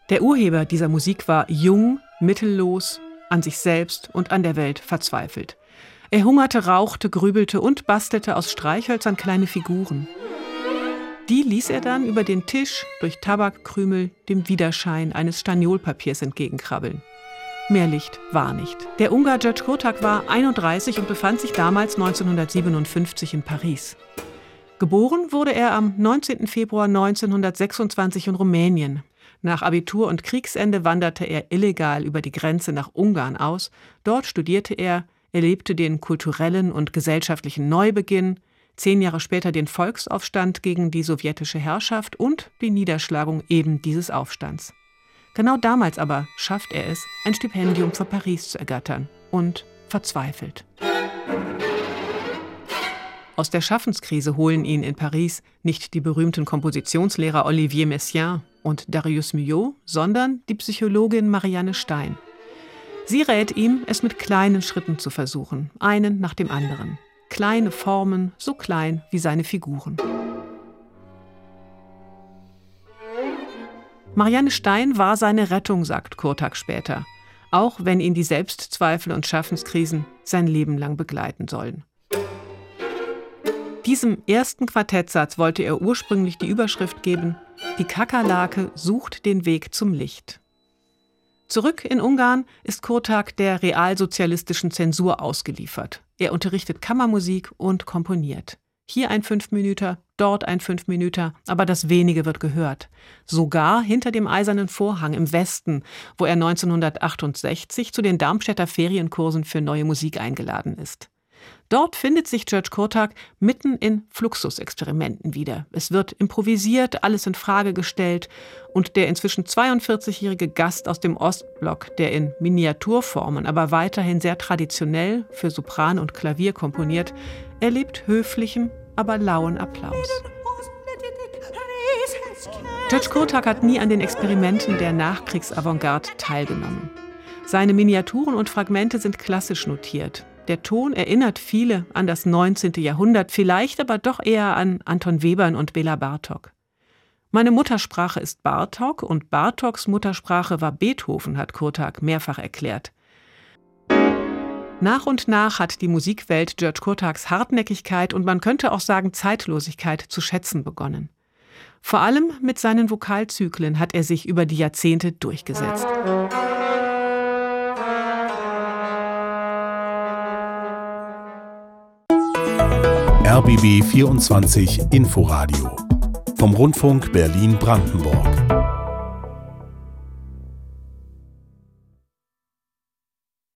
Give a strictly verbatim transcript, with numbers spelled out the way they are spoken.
Der Urheber dieser Musik war jung, mittellos, an sich selbst und an der Welt verzweifelt. Er hungerte, rauchte, grübelte und bastelte aus Streichhölzern kleine Figuren. Die ließ er dann über den Tisch durch Tabakkrümel dem Widerschein eines Staniolpapiers entgegenkrabbeln. Mehr Licht war nicht. Der Ungar György Kurtág war einunddreißig und befand sich damals neunzehnhundertsiebenundfünfzig in Paris. Geboren wurde er am neunzehnten Februar neunzehnhundertsechsundzwanzig in Rumänien. Nach Abitur und Kriegsende wanderte er illegal über die Grenze nach Ungarn aus. Dort studierte er, erlebte den kulturellen und gesellschaftlichen Neubeginn, zehn Jahre später den Volksaufstand gegen die sowjetische Herrschaft und die Niederschlagung eben dieses Aufstands. Genau damals aber schafft er es, ein Stipendium für Paris zu ergattern und verzweifelt. Aus der Schaffenskrise holen ihn in Paris nicht die berühmten Kompositionslehrer Olivier Messiaen und Darius Milhaud, sondern die Psychologin Marianne Stein. Sie rät ihm, es mit kleinen Schritten zu versuchen, einen nach dem anderen. Kleine Formen, so klein wie seine Figuren. Marianne Stein war seine Rettung, sagt Kurtág später, auch wenn ihn die Selbstzweifel und Schaffenskrisen sein Leben lang begleiten sollen. Diesem ersten Quartettsatz wollte er ursprünglich die Überschrift geben: Die Kakerlake sucht den Weg zum Licht. Zurück in Ungarn ist Kurtág der realsozialistischen Zensur ausgeliefert. Er unterrichtet Kammermusik und komponiert. Hier ein Fünfminüter, dort ein Fünfminüter, aber das Wenige wird gehört. Sogar hinter dem Eisernen Vorhang im Westen, wo er neunzehnhundertachtundsechzig zu den Darmstädter Ferienkursen für Neue Musik eingeladen ist. Dort findet sich György Kurtág mitten in Fluxusexperimenten wieder. Es wird improvisiert, alles in Frage gestellt und der inzwischen zweiundvierzigjährige Gast aus dem Ostblock, der in Miniaturformen, aber weiterhin sehr traditionell für Sopran und Klavier komponiert, erlebt höflichen, aber lauen Applaus. György Kurtág hat nie an den Experimenten der Nachkriegsavantgarde teilgenommen. Seine Miniaturen und Fragmente sind klassisch notiert. Der Ton erinnert viele an das neunzehnte Jahrhundert, vielleicht aber doch eher an Anton Webern und Béla Bartók. Meine Muttersprache ist Bartók und Bartóks Muttersprache war Beethoven, hat Kurtág mehrfach erklärt. Nach und nach hat die Musikwelt György Kurtágs Hartnäckigkeit und man könnte auch sagen Zeitlosigkeit zu schätzen begonnen. Vor allem mit seinen Vokalzyklen hat er sich über die Jahrzehnte durchgesetzt. R B B vierundzwanzig Inforadio vom Rundfunk Berlin-Brandenburg.